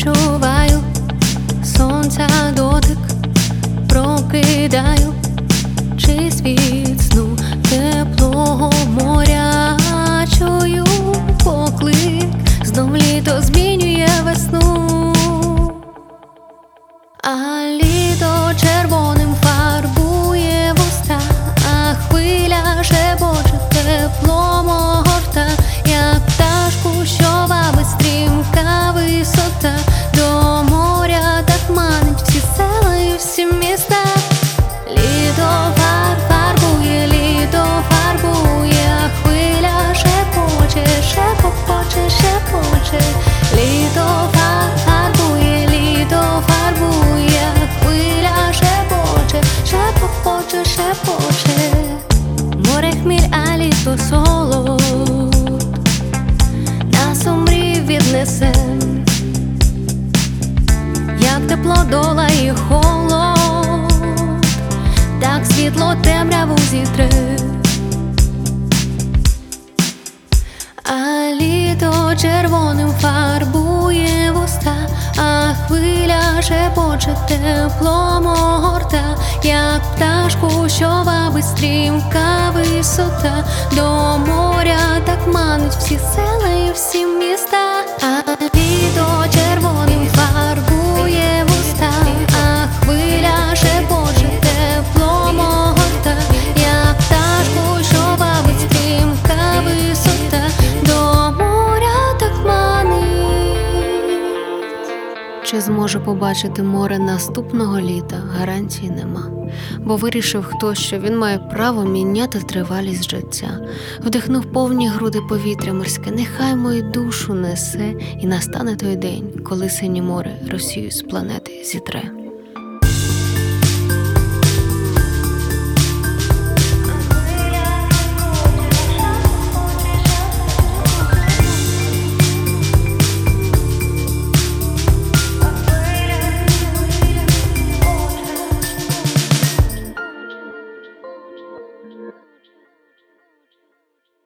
відчуваю сонця дотик, прокидаю чись від сну теплого моря, чую поклик, знов літо змінює весну, а літо червоним фарбує вуста, а хвиля шепоче тепло мого рта, як пташку, що вабить стрімка висота, до моря так манить всі села і всі міста. Літо фарбує, літо фарбує, а хвиля шепоче, шепоче, шепоче. Літо фарбує, літо фарбує, а хвиля шепоче, шепоче, шепоче. Море хміль, а літо солод нас у мрії віднесе, як тепло долає холод, так світло темряву зітре, а літо червоним фарбує вуста, а хвиля шепоче тепло мого рта, як пташку, що вабить стрімка висота, до моря так манить всі села і всі міста, а літо червоним фарбує вуста, а хвиля шепоче тепло мого рта, як пташку, що вабить стрімка висота, до моря так манить. Чи зможе побачити море наступного літа, гарантії нема. Бо вирішив хтось, що він має право міняти тривалість життя. Вдихнув повні груди повітря морське, нехай мою душу несе, і настане той день, коли синє море Росію з планети зітре.